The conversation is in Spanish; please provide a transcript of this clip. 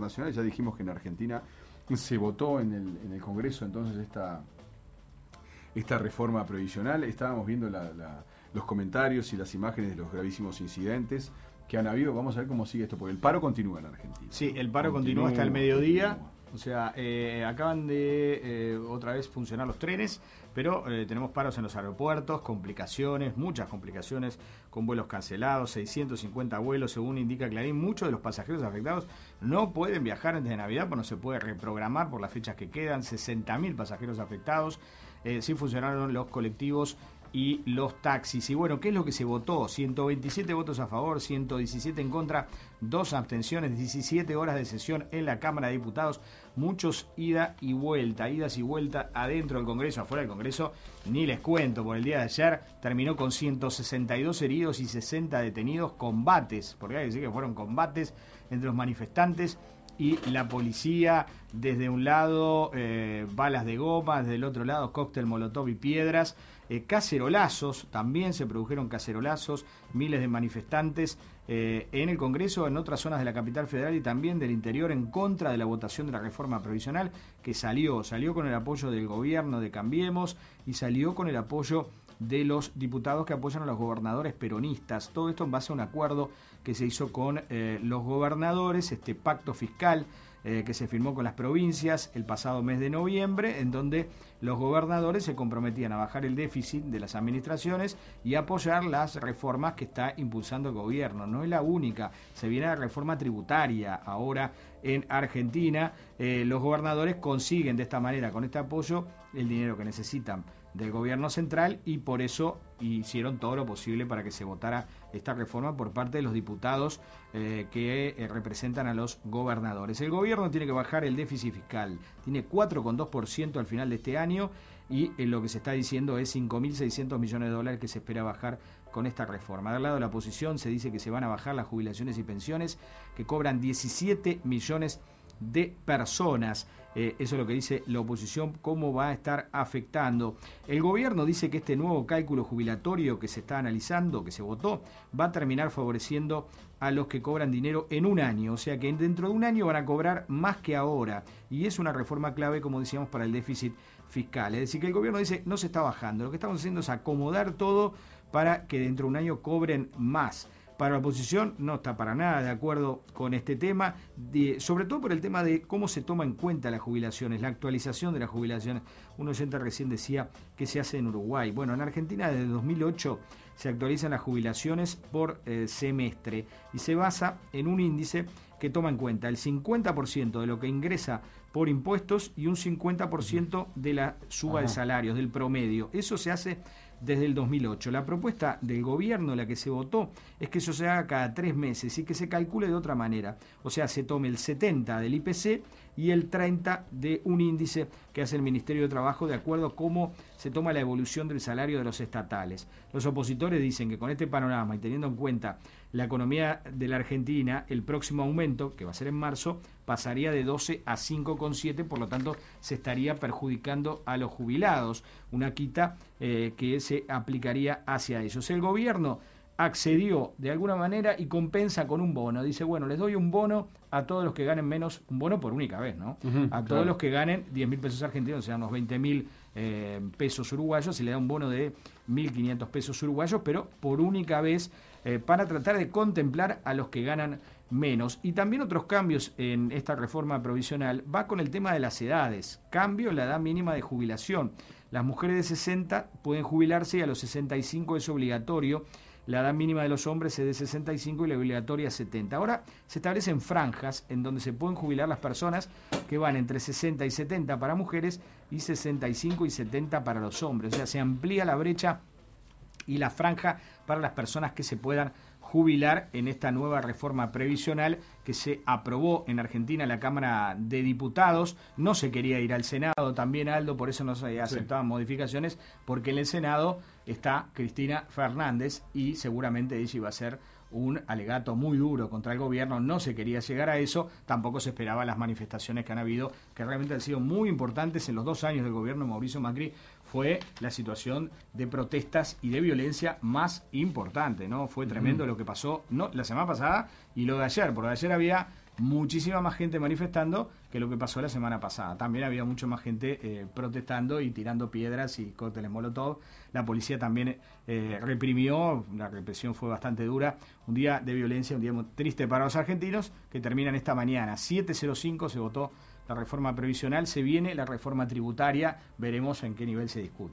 internacionales. Ya dijimos que en Argentina se votó en el Congreso entonces esta reforma previsional. Estábamos viendo los comentarios y las imágenes de los gravísimos incidentes que han habido. Vamos a ver cómo sigue esto, porque el paro continúa en Argentina. Sí, el paro continúa hasta el mediodía. O sea, acaban de otra vez funcionar los trenes, pero tenemos paros en los aeropuertos, complicaciones, muchas complicaciones, con vuelos cancelados, 650 vuelos, según indica Clarín. Muchos de los pasajeros afectados no pueden viajar antes de Navidad, pues no se puede reprogramar por las fechas que quedan. 60.000 pasajeros afectados. Sí funcionaron los colectivos y los taxis. Y bueno, ¿qué es lo que se votó? 127 votos a favor, 117 en contra, 2 abstenciones, 17 horas de sesión en la Cámara de Diputados, muchos idas y vuelta adentro del Congreso, afuera del Congreso, ni les cuento. Por el día de ayer terminó con 162 heridos y 60 detenidos, combates, porque hay que decir que fueron combates entre los manifestantes y la policía. Desde un lado balas de goma, desde el otro lado cóctel molotov y piedras, cacerolazos, también se produjeron cacerolazos, miles de manifestantes en el Congreso, en otras zonas de la capital federal y también del interior, en contra de la votación de la reforma previsional que salió con el apoyo del gobierno de Cambiemos y salió con el apoyo de los diputados que apoyan a los gobernadores peronistas. Todo esto en base a un acuerdo que se hizo con los gobernadores, este pacto fiscal que se firmó con las provincias el pasado mes de noviembre, en donde los gobernadores se comprometían a bajar el déficit de las administraciones y apoyar las reformas que está impulsando el gobierno. No es la única, se viene la reforma tributaria ahora en Argentina. Los gobernadores consiguen de esta manera, con este apoyo, el dinero que necesitan del gobierno central, y por eso hicieron todo lo posible para que se votara esta reforma por parte de los diputados que representan a los gobernadores. El gobierno tiene que bajar el déficit fiscal, tiene 4,2% al final de este año, y lo que se está diciendo es 5.600 millones de dólares que se espera bajar con esta reforma. Del lado de la oposición se dice que se van a bajar las jubilaciones y pensiones que cobran 17 millones de personas. Eso es lo que dice la oposición, cómo va a estar afectando. El gobierno dice que este nuevo cálculo jubilatorio que se está analizando, que se votó, va a terminar favoreciendo a los que cobran dinero en un año, o sea que dentro de un año van a cobrar más que ahora, y es una reforma clave, como decíamos, para el déficit fiscal. Es decir, que el gobierno dice no se está bajando, lo que estamos haciendo es acomodar todo para que dentro de un año cobren más. Para la oposición no está para nada de acuerdo con este tema, sobre todo por el tema de cómo se toma en cuenta las jubilaciones, la actualización de las jubilaciones. Un oyente recién decía que se hace en Uruguay. Bueno, en Argentina desde 2008 se actualizan las jubilaciones por semestre y se basa en un índice que toma en cuenta el 50% de lo que ingresa por impuestos y un 50% de la suba de salarios, del promedio. Eso se hace desde el 2008. La propuesta del gobierno, la que se votó, es que eso se haga cada 3 meses y que se calcule de otra manera. O sea, se tome el 70 del IPC y el 30 de un índice que hace el Ministerio de Trabajo de acuerdo a cómo se toma la evolución del salario de los estatales. Los opositores dicen que con este panorama y teniendo en cuenta la economía de la Argentina, el próximo aumento, que va a ser en marzo, pasaría de 12 a 5,7, por lo tanto se estaría perjudicando a los jubilados, una quita que se aplicaría hacia ellos. El gobierno accedió de alguna manera y compensa con un bono. Dice, bueno, les doy un bono a todos los que ganen menos, un bono por única vez, ¿no? A todos los que ganen 10.000 pesos argentinos, o sea, unos 20.000 pesos uruguayos, se le da un bono de 1.500 pesos uruguayos, pero por única vez, para tratar de contemplar a los que ganan menos. Y también otros cambios en esta reforma provisional va con el tema de las edades. Cambio en la edad mínima de jubilación. Las mujeres de 60 pueden jubilarse y a los 65 es obligatorio. La edad mínima de los hombres es de 65 y la obligatoria 70. Ahora se establecen franjas en donde se pueden jubilar las personas que van entre 60 y 70 para mujeres y 65 y 70 para los hombres. O sea, se amplía la brecha y la franja para las personas que se puedan jubilar en esta nueva reforma previsional que se aprobó en Argentina en la Cámara de Diputados. No se quería ir al Senado también, Aldo, por eso no se aceptaban modificaciones, porque en el Senado está Cristina Fernández y seguramente ella iba a ser un alegato muy duro contra el gobierno. No se quería llegar a eso, tampoco se esperaban las manifestaciones que han habido, que realmente han sido muy importantes en los 2 años del gobierno de Mauricio Macri. fue la situación de protestas y de violencia más importante, ¿no? Fue tremendo lo que pasó, no la semana pasada y lo de ayer, porque ayer había muchísima más gente manifestando que lo que pasó la semana pasada. También había mucho más gente protestando y tirando piedras y cócteles molotov. La policía también reprimió, la represión fue bastante dura. Un día de violencia, un día muy triste para los argentinos, que terminan esta mañana. 7:05 se votó la reforma previsional, se viene la reforma tributaria, veremos en qué nivel se discute.